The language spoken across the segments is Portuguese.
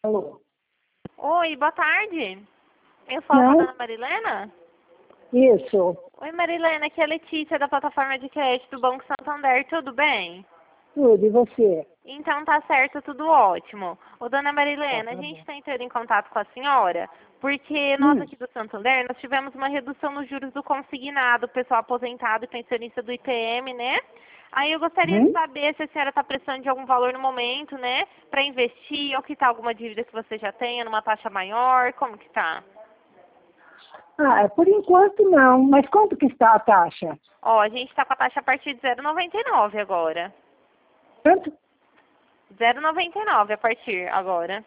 Alô? Oi, boa tarde. Eu falo com a Não? dona Marilena? Isso. Oi, Marilena, aqui é a Letícia da plataforma de crédito do Banco Santander, tudo bem? Tudo, e você? Então tá certo, tudo ótimo. Ô, dona Tá, Marilena, a tá gente bom. está entrando em contato com a senhora porque nós Hum, aqui do Santander, nós tivemos uma redução nos juros do consignado, pessoal aposentado e pensionista do IPM, né? Aí eu gostaria de hum? saber se a senhora está precisando de algum valor no momento, né? Para investir, ou que tá alguma dívida que você já tenha, numa taxa maior, como que tá? Por enquanto não, mas quanto que está a taxa? Ó, a gente está com a taxa a partir de 0,99 agora. Quanto? 0,99 a partir agora.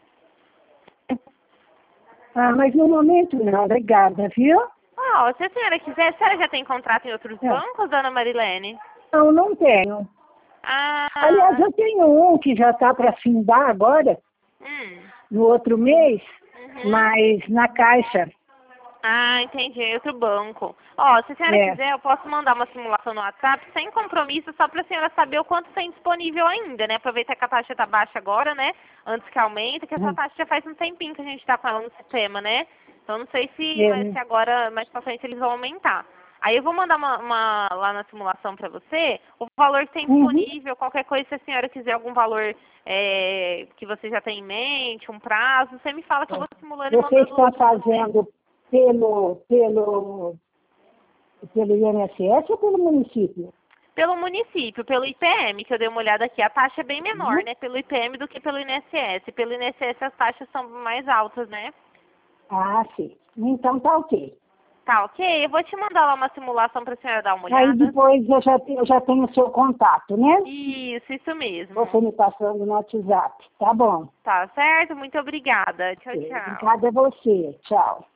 Mas no momento não, obrigada, viu? Ó, se a senhora quiser, a senhora já tem contrato em outros É. bancos, dona Marilene? Não, não tenho. Aliás, Ah, eu tenho um que já está para findar agora, hum, no outro mês, uhum. mas na Caixa. Ah, entendi, é outro banco. Ó, se a senhora É. quiser, eu posso mandar uma simulação no WhatsApp sem compromisso, só para a senhora saber o quanto tem disponível ainda, né? Aproveitar que a taxa tá baixa agora, né? Antes que aumente, que essa Hum, taxa já faz um tempinho que a gente tá com ela no sistema, né? Então não sei se é. agora, mais pra frente, eles vão aumentar. Aí eu vou mandar lá na simulação para você, o valor que tem Uhum. disponível, qualquer coisa, se a senhora quiser algum valor que você já tem em mente, um prazo, você me fala que eu vou simulando e Vocês mandando lá estão para você. fazendo pelo INSS ou pelo município? Pelo município, pelo IPM, que eu dei uma olhada aqui, a taxa é bem menor, Hum? né? Pelo IPM do que pelo INSS. Pelo INSS as taxas são mais altas, né? Sim. Então tá ok. Tá, ok? Eu vou te mandar lá uma simulação para a senhora dar uma Aí olhada. depois eu já tenho o seu contato, né? Isso Você mesmo. me passando no WhatsApp. Tá bom. Tá certo? Muito obrigada. Tchau, Ok. tchau. Obrigada a você. Tchau.